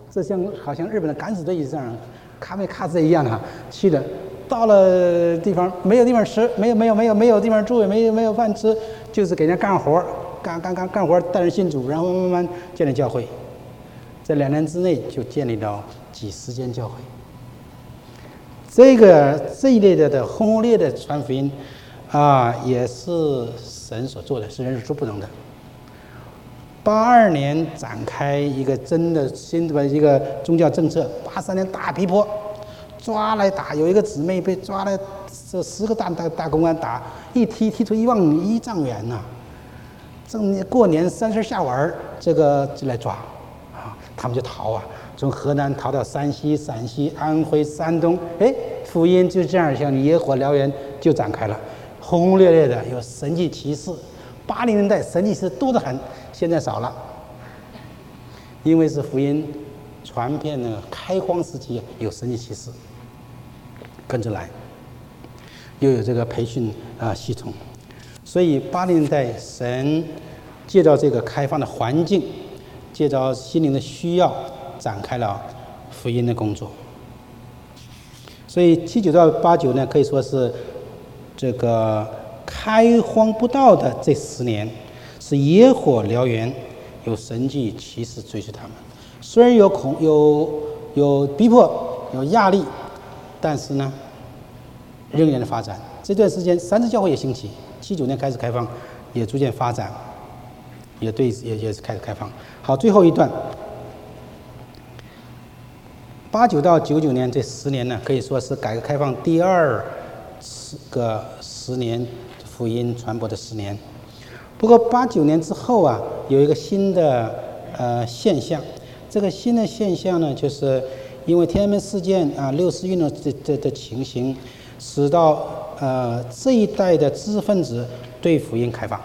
这好像日本的敢死队一样，卡梅卡兹一样的去了，到了地方没有地方吃，没有地方住，也没有饭吃，就是给人家干活，干活带人信主，然后慢慢建立教会，在2年之内就建立了几十间教会。这一类的轰轰烈烈的传福音也是神所做的，是人所做不能的。82年展开一个真的新的一个宗教政策，83年大逼迫，抓来打，有一个姊妹被抓来，这10个大公安打，一踢出1丈远呐。正过年30下晚，这个就来抓他们就逃从河南逃到山西、陕西、安徽、山东，福音就这样像野火燎原就展开了，轰轰烈烈的有神迹奇事。80年代神迹奇事多得很，现在少了，因为是福音传遍的开荒时期，有神迹奇事跟着来，又有这个培训系统，所以80年代神借着这个开放的环境，借着心灵的需要，展开了福音的工作。所以79到89呢，可以说是这个开荒布道的这10年，是野火燎原，有神迹奇事追随他们。虽然有逼迫，有压力，但是呢，仍然的发展。这段时间，三自教会也兴起，79年开始开放，也逐渐发展，也是开始开放。好，最后一段。89到99年这10年呢，可以说是改革开放第2个10年福音传播的10年。不过89年之后有一个新的现象。这个新的现象呢，就是因为天安门事件6·4运动的情形，使到这一代的知识分子对福音开放。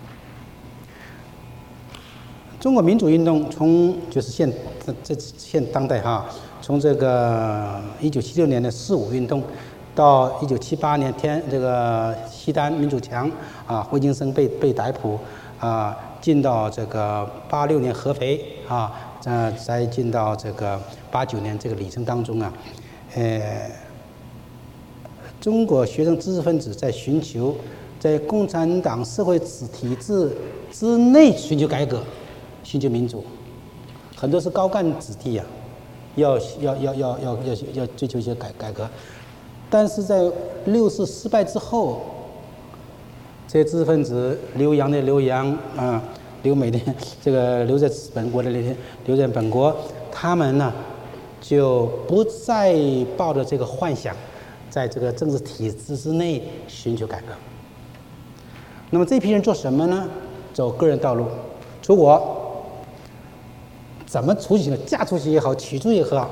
中国民主运动就是现当代从这个1976年的4·5运动，到1978年这个西单民主墙惠京生被逮捕进到这个86年合肥再进到这个89年这个里程当中中国学生知识分子在寻求在共产党社会体制之内寻求改革，寻求民主，很多是高干子弟要追求一些改革，但是在6·4失败之后，这些知识分子留洋的留洋留美的这个留在本国的留在本国，他们呢就不再抱着这个幻想，在这个政治体制之内寻求改革。那么这批人做什么呢？走个人道路，出国。怎么出去呢？嫁出去也好，娶出去也好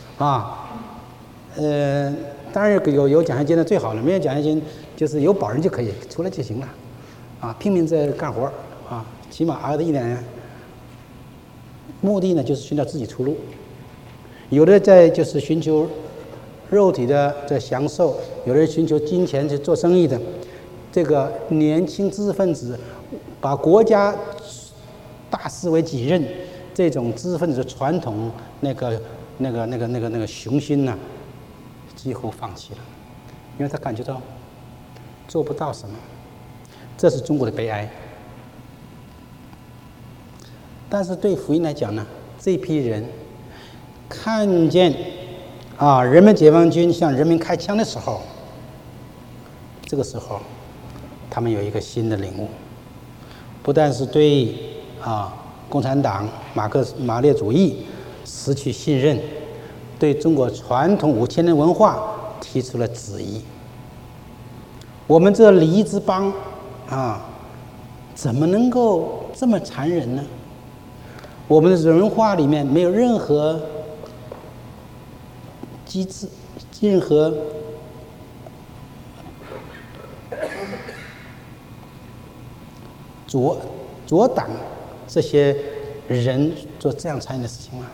当然有奖学金的最好了，没有奖学金就是有保人就可以，出来就行了拼命在干活起码熬到1年。目的呢就是寻找自己出路，有的在就是寻求肉体的这享受，有的人寻求金钱去做生意的。这个年轻知识分子把国家大事为己任，这种知识分子的传统那个雄心呢，几乎放弃了，因为他感觉到做不到什么，这是中国的悲哀。但是对福音来讲呢，这批人看见人民解放军向人民开枪的时候，这个时候他们有一个新的领悟，不但是对共产党马列主义失去信任，对中国传统5000年文化提出了质疑。我们这礼仪之邦怎么能够这么残忍呢？我们的文化里面没有任何机制，任何阻挡这些人做这样残忍的事情吗？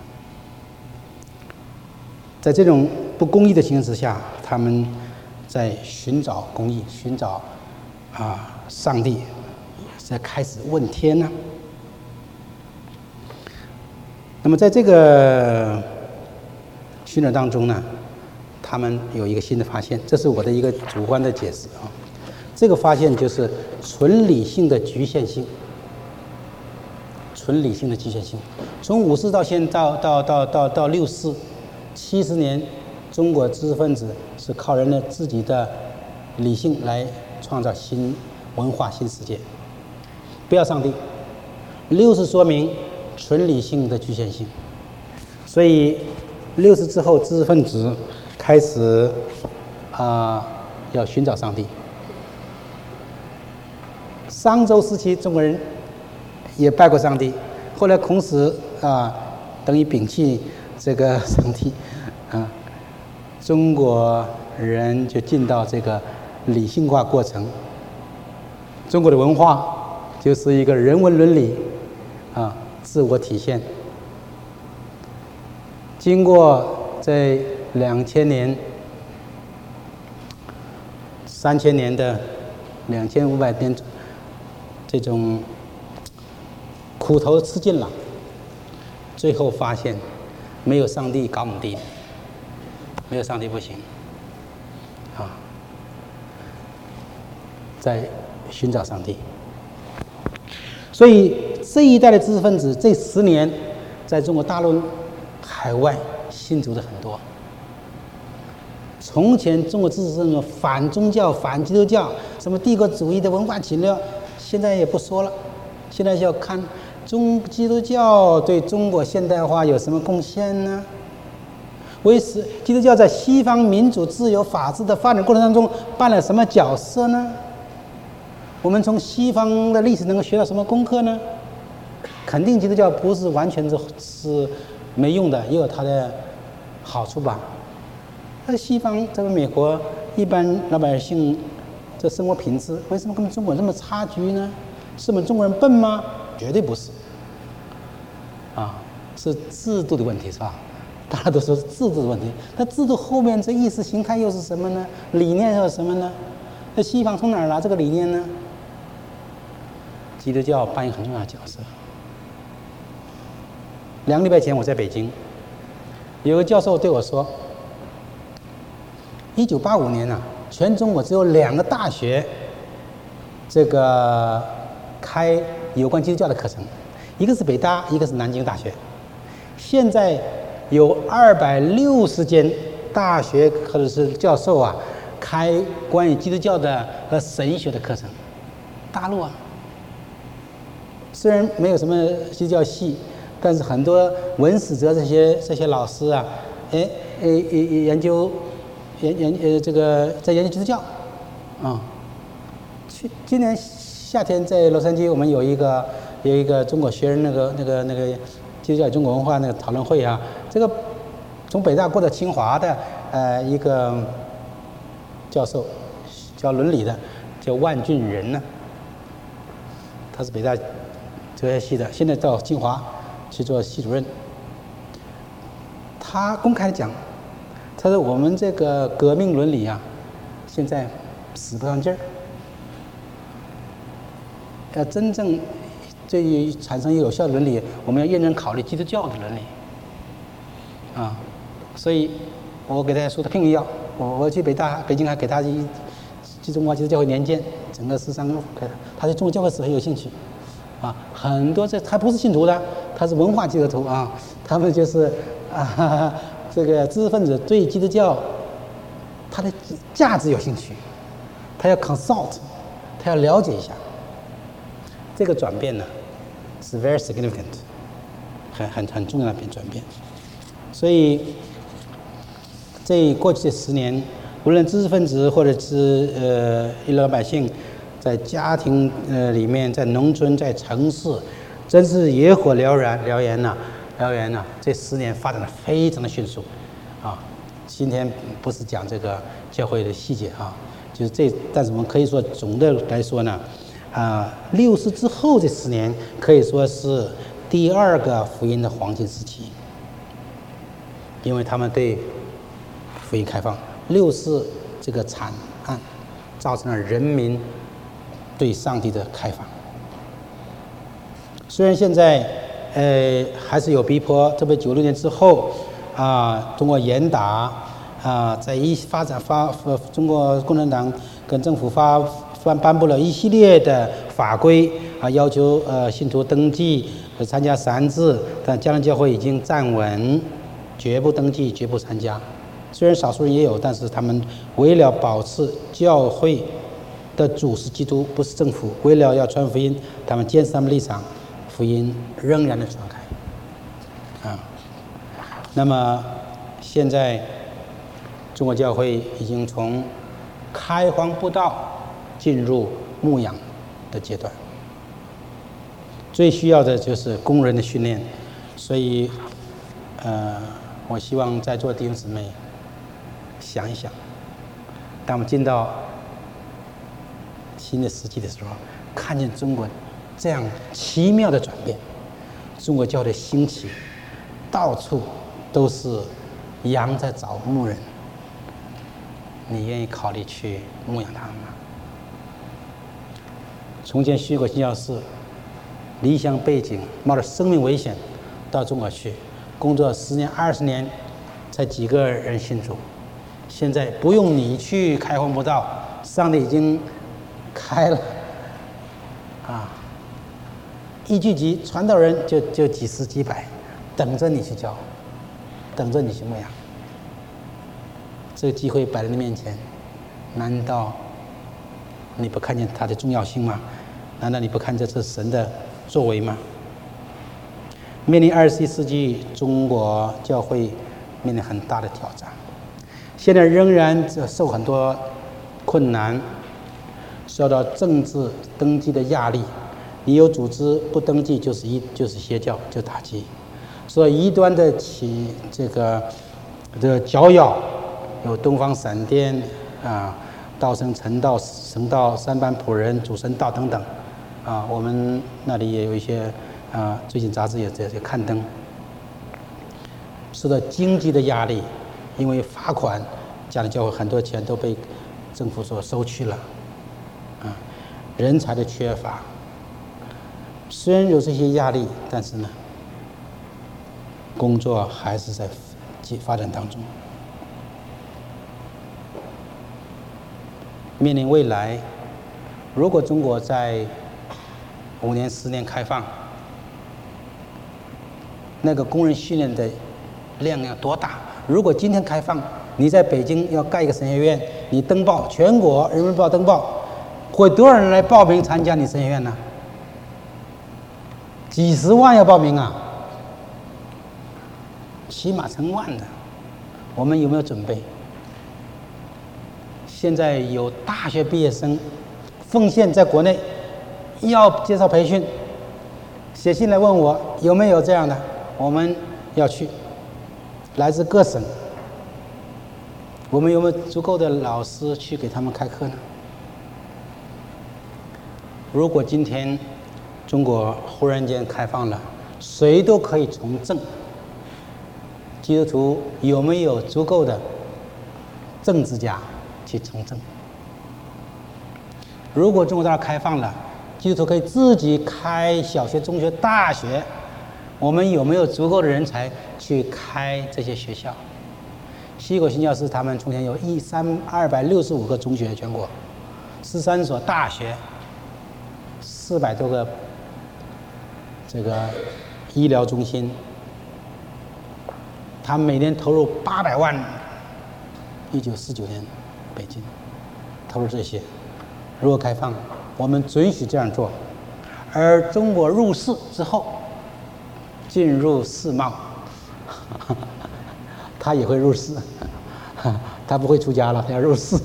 在这种不公义的情形之下，他们在寻找公义，寻找上帝，在开始问天呢。 那么在这个寻找当中呢，他们有一个新的发现，这是我的一个主观的解释啊。这个发现就是纯理性的局限性。纯理性的局限性，从50到现到64、70年，中国知识分子是靠人的自己的理性来创造新文化、新世界。不要上帝。60说明纯理性的局限性，所以60之后，知识分子开始要寻找上帝。商周时期，中国人也拜过上帝，后来孔子等于摒弃这个上帝，中国人就进到这个理性化过程。中国的文化就是一个人文伦理自我体现。经过这2000年、3000年的2500年这种苦头吃尽了，最后发现没有上帝搞不定，没有上帝不行在寻找上帝。所以这一代的知识分子，这10年在中国大陆、海外信主的很多。从前中国知识分子反宗教、反基督教，什么帝国主义的文化侵略，现在也不说了。现在要看基督教对中国现代化有什么贡献呢？基督教在西方民主、自由、法治的发展过程当中扮了什么角色呢？我们从西方的历史能够学到什么功课呢？肯定基督教不是完全是没用的，也有它的好处吧。在西方，在美国，一般老百姓这生活品质为什么跟中国人这么差距呢？是我们中国人笨吗？绝对不是，是制度的问题，是吧？大家都说是制度的问题，那制度后面这意识形态又是什么呢？理念又是什么呢？那西方从哪儿拿这个理念呢？基督教扮演很重要的角色。2个礼拜前我在北京，有个教授对我说，1985年全中国只有2个大学这个开有关基督教的课程，一个是北大，一个是南京大学。现在有260间大学或者是教授开关于基督教的和神学的课程。大陆虽然没有什么基督教系，但是很多文史哲这些老师研究这个在研究基督教今年夏天在洛杉矶，我们有一个中国学人那个基督教与中国文化那个讨论会这个从北大过到清华的一个教授，教伦理的，叫万俊仁他是北大哲学系的，现在到清华去做系主任。他公开讲，他说我们这个革命伦理现在使不上劲儿。要真正对于产生有效的伦理，我们要认真考虑基督教的伦理所以我给大家说的聘要，我去北京还给他中华基督教会年鉴，整个13个给他对中国教会史很有兴趣很多他不是信徒的，他是文化基督徒他们就是这个知识分子对基督教他的价值有兴趣，他要 consult， 他要了解一下。这个转变是 very significant， 很重要的转变。所以这过去这10年，无论知识分子或者是一般老百姓，在家庭里面，在农村，在城市，真是野火燎原这10年发展的非常的迅速今天不是讲这个教会的细节就是但是我们可以说总的来说呢，60之后这10年可以说是第2个福音的黄金时期，因为他们对福音开放。60这个惨案造成了人民对上帝的开放。虽然现在还是有逼迫，特别96年之后中国严打在中国共产党跟政府颁布了一系列的法规要求信徒登记参加三自，但江南教会已经站稳，绝不登记，绝不参加。虽然少数人也有，但是他们为了保持教会的主是基督，不是政府，为了要传福音，他们坚持他们立场，福音仍然的传开那么现在中国教会已经从开荒布道进入牧养的阶段，最需要的就是工人的训练。所以我希望在座的弟兄姊妹想一想，当我们进到新的世纪的时候，看见中国这样奇妙的转变，中国教会的兴起，到处都是羊在找牧人，你愿意考虑去牧养他们吗？从前虚国新教士离乡背井，冒着生命危险到中国去工作10年20年，才几个人信主。现在不用你去开荒布道，上帝已经开了一聚集传道人就几十几百，等着你去教，等着你去牧养。这个机会摆在你面前，难道你不看见它的重要性吗？难道你不看这是神的作为吗？面临21世纪，中国教会面临很大的挑战，现在仍然受很多困难，受到政治登记的压力。你有组织不登记就是邪教，就打击。所以异端的这个搅扰，有东方闪电道生陈道、神道、三班仆人、主神道等等我们那里也有一些最近杂志也在刊登。受到经济的压力，因为罚款，家里教会很多钱都被政府所收去了人才的缺乏。虽然有这些压力，但是呢，工作还是在发展当中。面临未来，如果中国在5年10年开放，那个工人训练的量要多大？如果今天开放，你在北京要盖一个神学院，你登报全国人民日报登报，会多少人来报名参加你神学院呢？几十万要报名起码成万的。我们有没有准备？现在有大学毕业生奉献在国内要介绍培训，写信来问我有没有这样的，我们要去，来自各省。我们有没有足够的老师去给他们开课呢？如果今天中国忽然间开放了，谁都可以从政，基督徒有没有足够的政治家去从政？如果中国大陆开放了，基督徒可以自己开小学、中学、大学，我们有没有足够的人才去开这些学校？西国新教士他们从前有265个中学，全国13所大学，400多个这个医疗中心，他们每年投入800万。1949年北京投入这些，如果开放，我们准许这样做。而中国入世之后，进入世贸，他也会入世，他不会出家了，他要入世。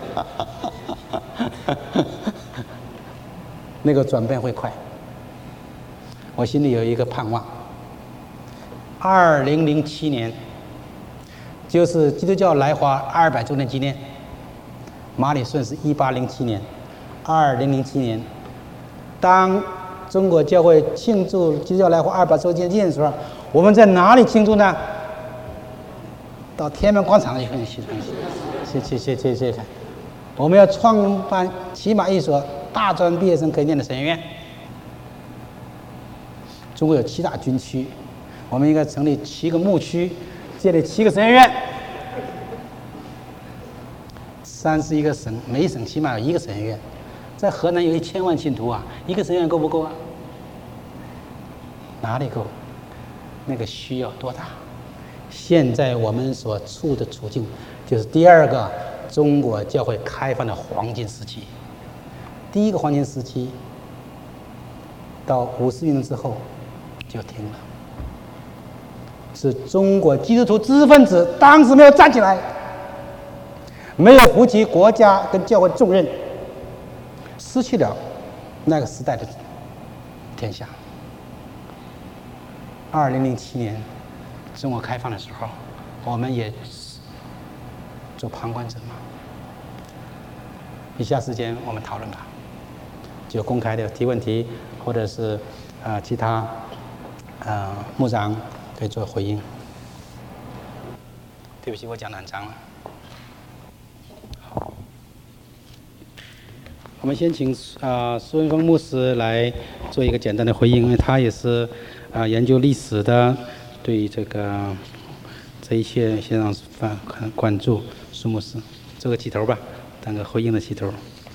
那个转变会快。我心里有一个盼望，2007年就是基督教来华200周年纪念，马里顺是1807年，2007年，当中国教会庆祝基督教来华200周年纪念的时候，我们在哪里庆祝呢？到天安门广场去看。我们要创办起码一所大专毕业生可以念的神学院。 中国有7大军区，我们应该成立7个牧区，建立7个神学院。31个省，每省起码有1个神学院。在河南有1000万信徒啊，1个神学院够不够啊？哪里够？那个需要多大？现在我们所处的处境，就是第2个中国教会开放的黄金时期。第1个黄金时期到50年之后就停了，是中国基督徒知识分子当时没有站起来，没有负起国家跟教会的重任，失去了那个时代的天下。2007年中国开放的时候，我们也做旁观者嘛。以下时间我们讨论吧，就公开的提问题，或者是其他牧长可以做回应。对不起，我讲得很长了。好，我们先请苏文峰牧师来做一个简单的回应，因为他也是研究历史的，对这一切先让很关注。苏牧师做个起头吧，当个回应的起头。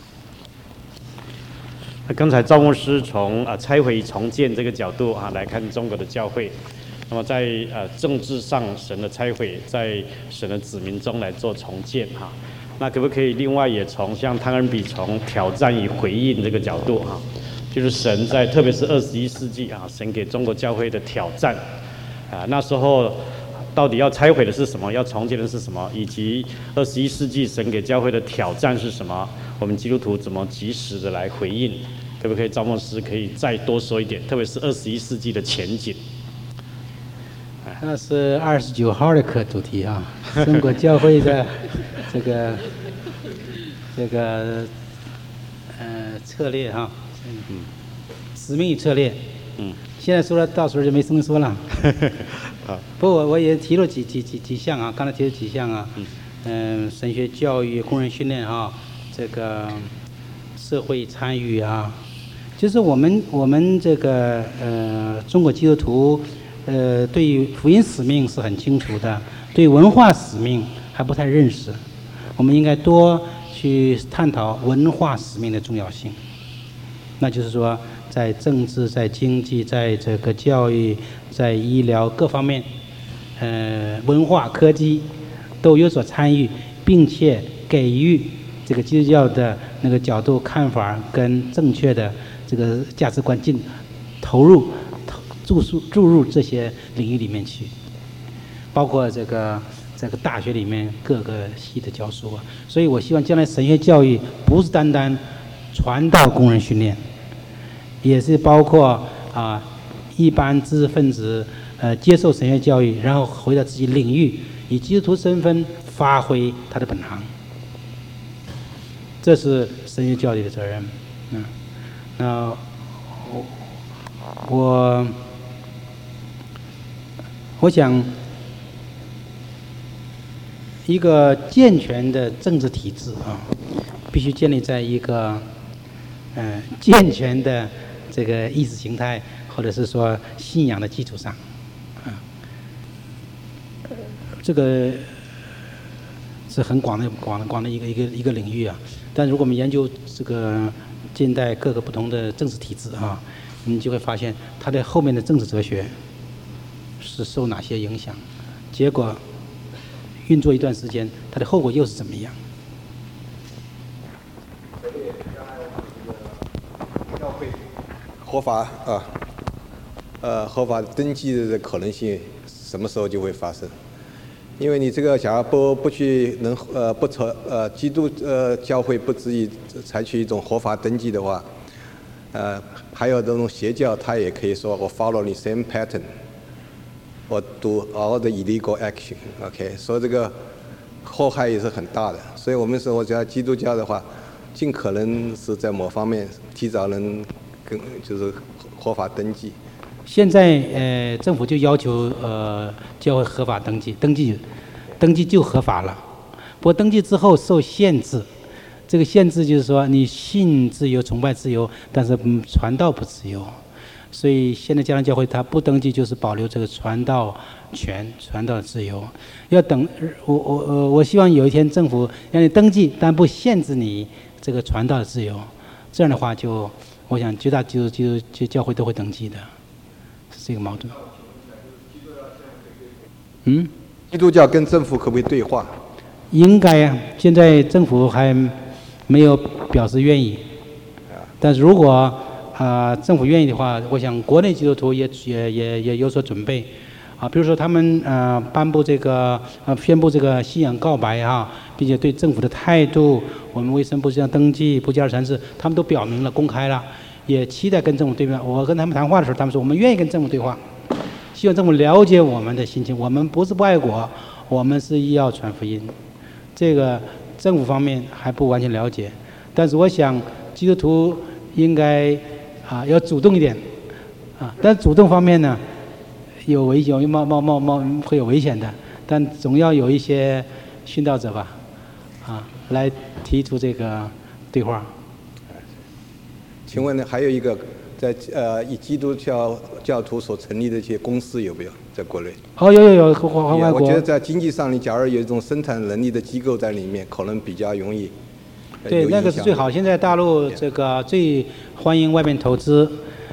那刚才赵牧师从拆毁重建这个角度来看中国的教会，那么在政治上神的拆毁，在神的子民中来做重建那可不可以另外也从像汤恩比从挑战与回应这个角度就是神在特别是21世纪神给中国教会的挑战那时候到底要拆毁的是什么，要重建的是什么，以及21世纪神给教会的挑战是什么，我们基督徒怎么及时的来回应？可不可以赵牧师可以再多说一点，特别是21世纪的前景？ 那是29号的课主题中国教会的这个策略使命与策略。现在说了，到时候就没什么说了。不过我也提了几项刚才提了几项神学教育、工人训练这个社会参与就是我们这个中国基督徒对于福音使命是很清楚的，对文化使命还不太认识。我们应该多去探讨文化使命的重要性。那就是说，在政治、在经济、在这个教育、在医疗各方面，文化、科技都有所参与，并且给予这个基督教的那个角度、看法跟正确的这个价值观注入这些领域里面去，包括这个大学里面各个系的教书所以我希望将来神学教育不是单单传道工人训练，也是包括一般知识分子接受神学教育，然后回到自己领域，以基督徒身份发挥他的本行。这是神学教育的责任。那我想，一个健全的政治体制必须建立在一个健全的这个意识形态或者是说信仰的基础上这个是很广的一个领域但如果我们研究这个近代各个不同的政治体制你就会发现它的后面的政治哲学是受哪些影响，结果运作一段时间，它的后果又是怎么样？ 教会合法合法登记的可能性什么时候就会发生？因为你这个假如不去基督教会不至于采取一种合法登记的话，还有这种邪教，他也可以说我 follow 你 same pattern， 我 do all the illegal action，OK， 所以这个祸害也是很大的。所以我们说，我觉得基督教的话，尽可能是在某方面提早能就是合法登记。 现在政府就要求教会合法登记，登记就合法了。不过登记之后受限制，这个限制就是说你信自由、崇拜自由，但是传道不自由。 所以现在加兰教会它不登记就是保留这个传道权、传道自由。要等我希望有一天政府让你登记，但不限制你这个传道的自由。这样的话就，我想绝大基督教会都会登记的，是这个矛盾。 基督教跟政府可不可以对话？ 应该呀，现在政府还没有表示愿意。但是如果政府愿意的话，我想国内基督徒也有所准备。比如说他们颁布这个宣布这个信仰告白并且对政府的态度，我们卫生部这样登记不加传世，他们都表明了公开了，也期待跟政府对话。我跟他们谈话的时候，他们说我们愿意跟政府对话，希望政府了解我们的心情。我们不是不爱国，我们是要传福音。这个政府方面还不完全了解，但是我想基督徒应该要主动一点但主动方面呢，有会有危险的，但总要有一些殉道者吧来提出这个对话。 请问还有一个在以基督教徒所成立的一些公司有没有在国内？ 有外国。 我觉得在经济上，你假如有一种生产能力的机构在里面，可能比较容易。 对，那个是最好。现在大陆这个最欢迎外面投资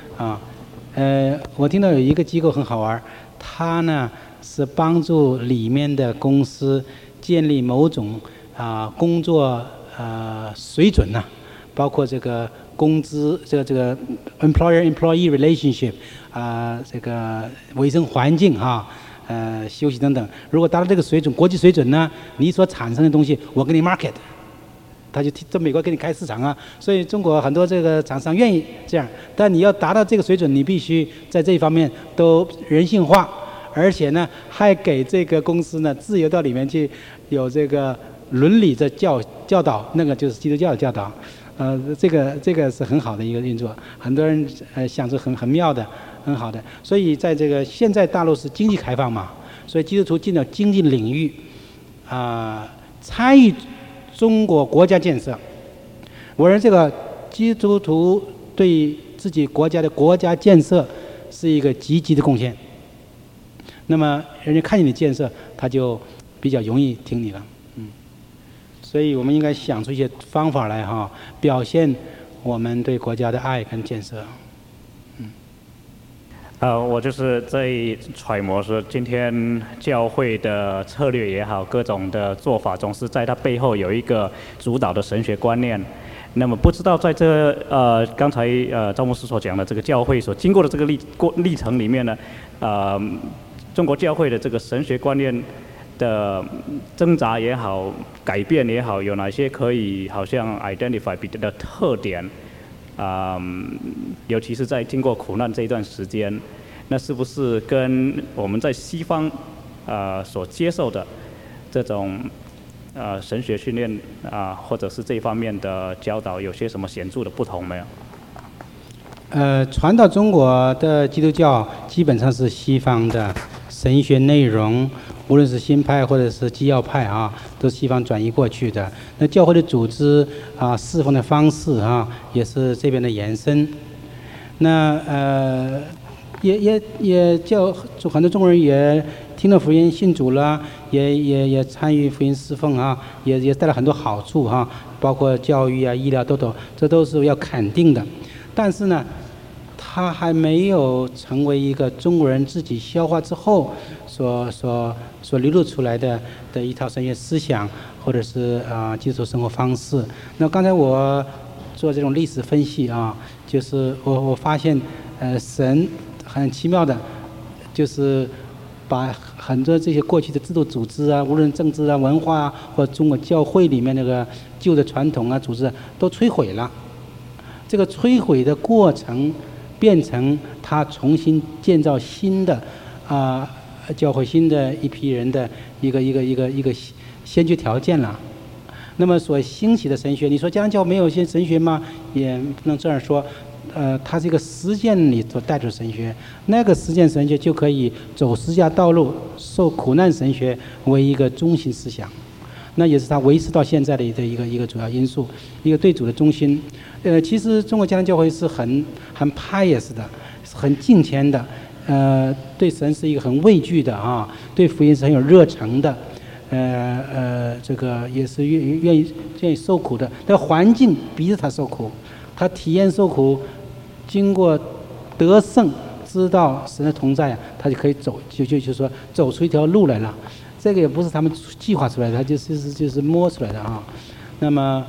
我听到有一个机构很好玩，它呢是帮助里面的公司建立某种工作水准包括这个工资，这个 employer-employee relationship 这个卫生环境休息等等。如果达到这个水准，国际水准呢，你所产生的东西，我给你 market。他就在美国给你开市场所以中国很多这个厂商愿意这样，但你要达到这个水准，你必须在这一方面都人性化，而且呢，还给这个公司呢自由到里面去有这个伦理的教导，那个就是基督教的教导，这个是很好的一个运作，很多人想着很妙的，很好的。所以在这个现在大陆是经济开放嘛，所以基督徒进了经济领域参与中国国家建设，我认为这个基督徒对自己国家的国家建设是一个积极的贡献。那么人家看见你建设，他就比较容易听你了。所以我们应该想出一些方法来表现我们对国家的爱跟建设。 我就是在揣摩说，今天教会的策略也好，各种的做法，总是在它背后有一个主导的神学观念。那么不知道在这刚才赵牧师所讲的这个教会所经过的这个历程里面呢，中国教会的这个神学观念的挣扎也好，改变也好，有哪些可以好像 identify 的特点？尤其是在经过苦难这一段时间，那是不是跟我们在西方所接受的这种神学训练或者是这方面的教导有些什么显著的不同没有？ 传到中国的基督教基本上是西方的神学内容，无论是新派或者是基要派都是西方转移过去的。那教会的组织侍奉的方式也是这边的延伸。那也叫很多中国人也听了福音信主了，也参与福音侍奉也带来很多好处包括教育医疗这都是要肯定的。但是呢，它还没有成为一个中国人自己消化之后所流露出来的一套神学思想，或者是基督徒生活方式。那刚才我做这种历史分析就是我发现神很奇妙的，就是把很多这些过去的制度组织无论政治文化或中国教会里面那个旧的传统组织都摧毁了。这个摧毁的过程变成他重新建造新的教会新的一批人的一个先决条件了。那么所兴起的神学，你说江教没有些神学吗？也不能这样说。它是一个实践里所带出的神学，那个实践神学就可以走十字架道路，受苦难神学为一个中心思想，那也是它维持到现在的一个主要因素，一个对主的忠心。其实中国迦南教会是很pious的， 很敬虔的，对神是一个很畏惧的啊，对福音是很有热诚的，这个也是愿意受苦的。但环境逼着他受苦，他体验受苦，经过得胜，知道神的同在，他就可以就说走出一条路来了。这个也不是他们计划出来的，他就是摸出来的啊。那么，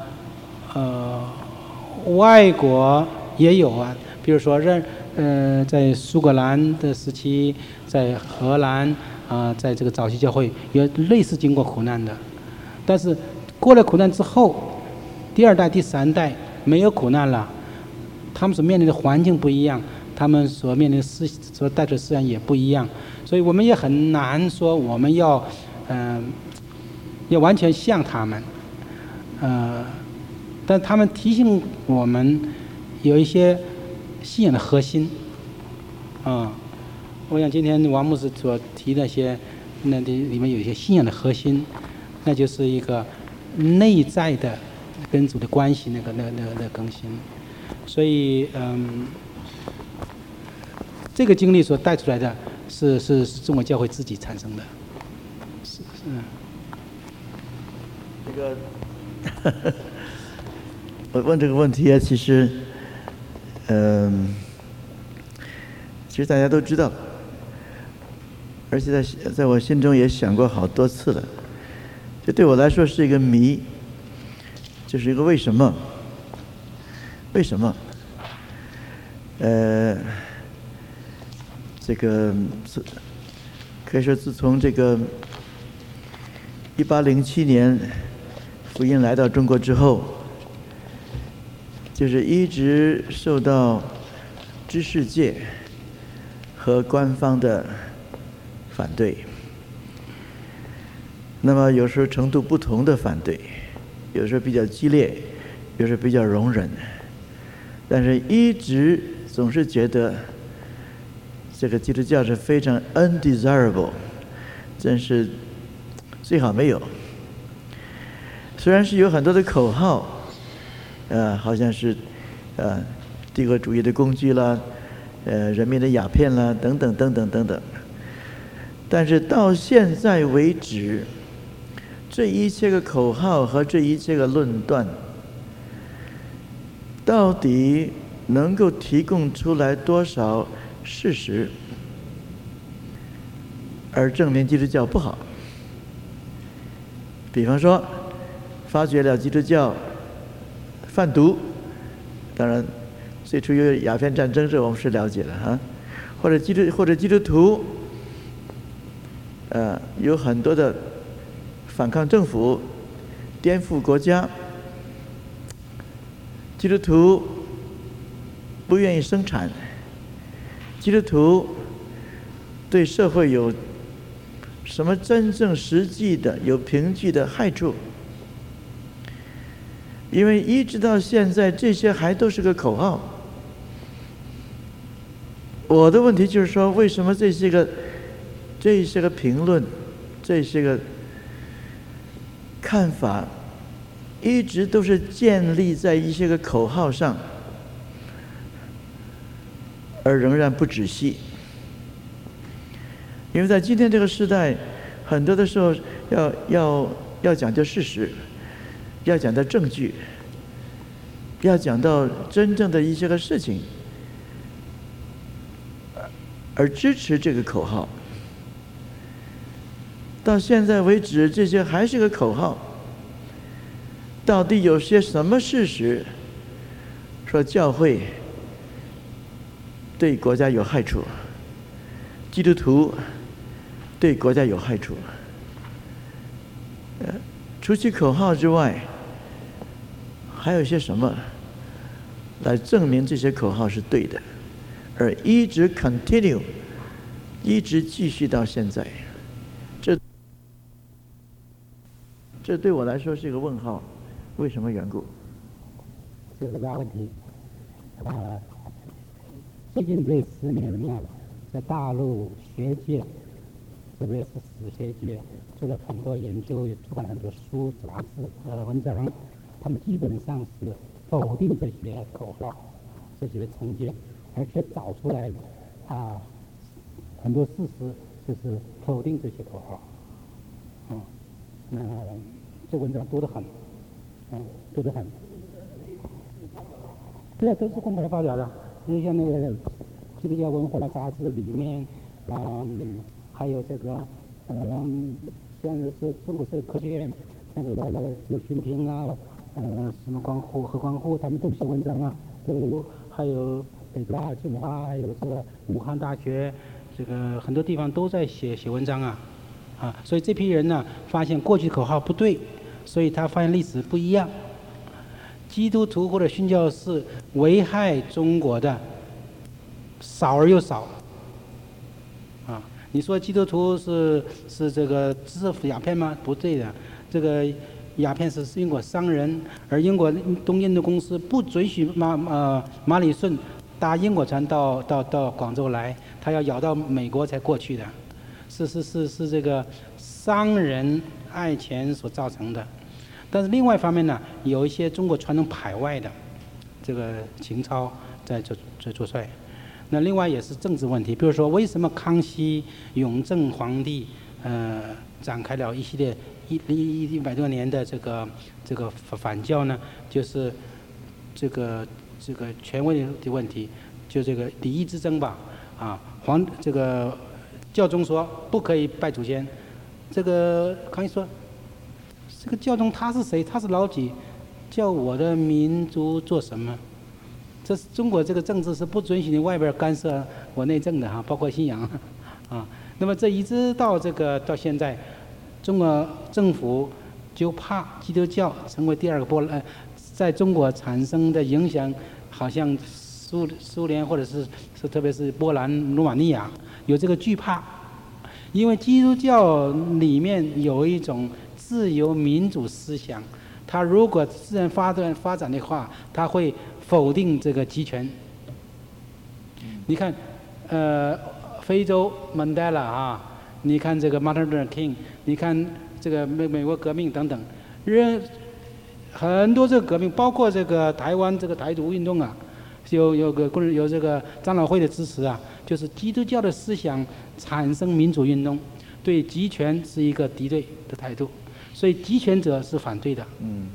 外国也有啊，比如说在苏格兰的时期，在荷兰在这个早期教会有类似经过苦难的，但是过了苦难之后，第二代、第三代没有苦难了，他们所面临的环境不一样，他们所面临的所带着思想也不一样，所以我们也很难说我们要完全像他们，但他们提醒我们有一些信仰的核心，我想今天王牧师所提那些，那里面有一些信仰的核心，那就是一个内在的跟主的关系，那个更新。所以这个经历所带出来的是中国教会自己产生的， 这个我问这个问题啊，其实大家都知道，而且在我心中也想过好多次了。这对我来说是一个谜，就是一个为什么？为什么？这个可以说自从这个1807年福音来到中国之后，就是一直受到知识界和官方的反对，那么有时候程度不同的反对，有时候比较激烈，有时候比较容忍，但是一直总是觉得这个基督教是非常 undesirable， 真是最好没有。虽然是有很多的口号，好像是帝国主义的工具啦，人民的鸦片啦，等等等等等等。但是到现在为止，这一切个口号和这一切个论断，到底能够提供出来多少事实，而证明基督教不好？比方说，发觉了基督教贩毒，当然最初有鸦片战争，这我们是了解的啊，或者基督徒，有很多的反抗政府、颠覆国家，基督徒不愿意生产，基督徒对社会有什么真正实际的有凭据的害处？因为一直到现在，这些还都是个口号。我的问题就是说，为什么这些个评论，这些个看法，一直都是建立在一些个口号上，而仍然不止息？因为在今天这个时代，很多的时候要讲究事实，要讲到证据，要讲到真正的一些个事情，而支持这个口号。到现在为止，这些还是个口号。到底有些什么事实说教会对国家有害处，基督徒对国家有害处？除去口号之外，还有些什么来证明这些口号是对的，而一直 continue， 一直继续到现在？这对我来说是一个问号，为什么缘故？ 这是个大问题。最近这10年来，在大陆学界，特别是史学界，做了很多研究，也出版了很多书、杂志和文章。他们基本上是否定这些口号、这些成见， 而且找出来很多事实，就是否定这些口号。那这文章多得很，多得很。这都是公开发表的，就像那个《基督教文化》杂志里面，还有这个像是中国社会科学院那个有群评什么何光户他们都写文章啊，还有北大、清华，还有这个武汉大学，这个很多地方都在写文章啊，所以这批人呢发现过去口号不对，所以他发现历史不一样。基督徒或者宣教士危害中国的少而又少，你说基督徒是这个知识鸦片吗？不对的，这个鸦片是英国商人，而英国东印度公司不准许马里顺搭英国船到广州来，他要咬到美国才过去的，是这个商人爱钱所造成的。但是另外一方面呢，有一些中国传统排外的这个情操在作祟。那另外也是政治问题，比如说为什么康熙、雍正皇帝展开了一系列100多年的这个反教呢？就是这个权威的问题，就这个礼义之争吧。这个教宗说不可以拜祖先，这个康熙说。这个教宗他是谁？他是老几？叫我的民族做什么？这是中国这个政治是不准许你外边干涉我内政的包括信仰那么这一直到到现在，中国政府就怕基督教成为第二个波兰，在中国产生的影响，好像苏联或者是特别是波兰、罗马尼亚有这个惧怕，因为基督教里面有一种自由民主思想，它如果自然发展的话，它会否定这个集权。你看，非洲曼德拉你看这个 Martin Luther King， 你看这个美国革命等等，很多这个革命，包括这个台湾这个台独运动有这个长老会的支持就是基督教的思想产生民主运动，对集权是一个敌对的态度。所以集权者是反对的。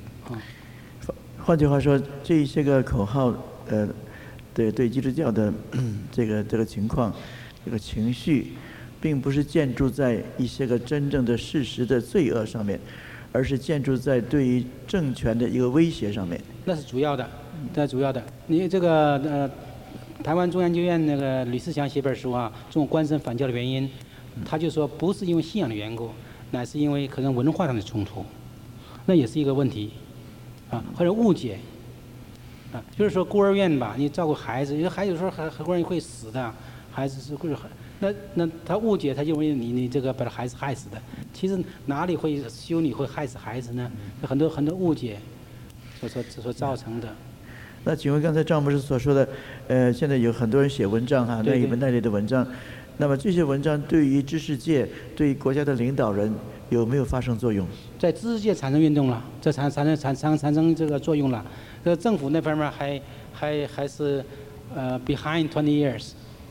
换句话说，这些个口号，对基督教的这个情况，这个情绪，并不是建筑在一些个真正的事实的罪恶上面，而是建筑在对于政权的一个威胁上面。 那是主要的，你这个台湾中央研究院那个吕思祥写本书中国官绅反教的原因，他就说不是因为信仰的缘故。乃是因为可能文化上的冲突，那也是一个问题，或者误解，就是说孤儿院吧，你照顾孩子，因为孩子有时候很多人会死的，孩子是会那他误解，他认为你这个把孩子害死的，其实哪里会修女会害死孩子呢？很多误解所造成的。 那请问刚才张博士所说的，现在有很多人写文章那一本那类的文章。那么这些文章对于知识界、对国家的领导人有没有发生作用？ 在知识界产生运动了，这产生这个作用了。这个政府那方面还是behind 20 years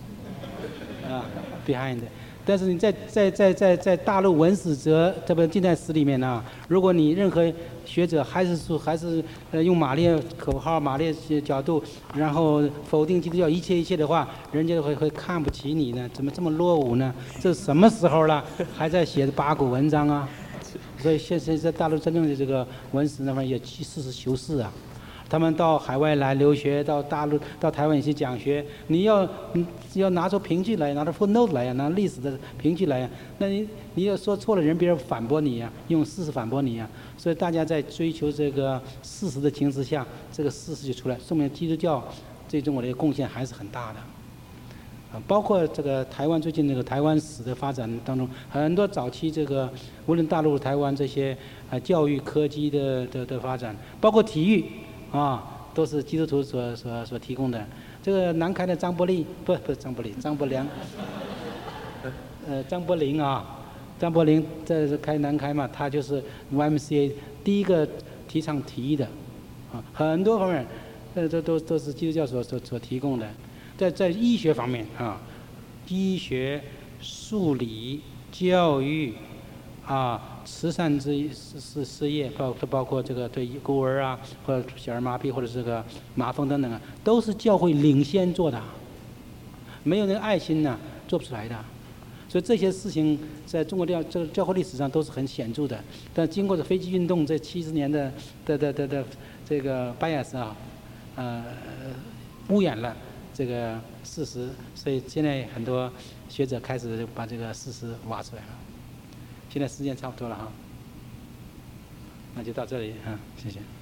behind。但是你在大陆文史哲特别近代史里面如果你任何学者还是用马列口号、马列角度，然后否定基督教一切的话，人家会看不起你呢？怎么这么落伍呢？这是什么时候了，还在写八股文章所以现在在大陆真正的这个文史那边也事实修饰他们到海外来留学，到大陆、到台湾去讲学，你要拿出凭据来，拿出 footnote 来拿历史的凭据来那你要说错了，别人反驳你用事实反驳你所以大家在追求这个事实的情势下，这个事实就出来，说明基督教对中国的贡献还是很大的。包括这个台湾最近那个台湾史的发展当中，很多早期这个无论大陆、台湾这些教育科技的发展，包括体育都是基督徒所提供的。这个南开的张伯苓不是张伯苓，张伯良，张伯苓张伯苓在南开嘛，他就是 YMCA 第一个提倡体育的很多方面，都是基督教所提供的。 在医学方面啊，医学、数理、教育啊，慈善事业，包括这个对孤儿啊，或者小儿麻痹或者这个麻风等等啊，都是教会领先做的，没有那个爱心呢，做不出来的。所以这些事情在中国这个教会历史上都是很显著的。但经过这飞机运动这70年的这个 bias 啊，污染了这个事实，所以现在很多学者开始把这个事实挖出来了。现在时间差不多了哈，那就到这里啊，谢谢。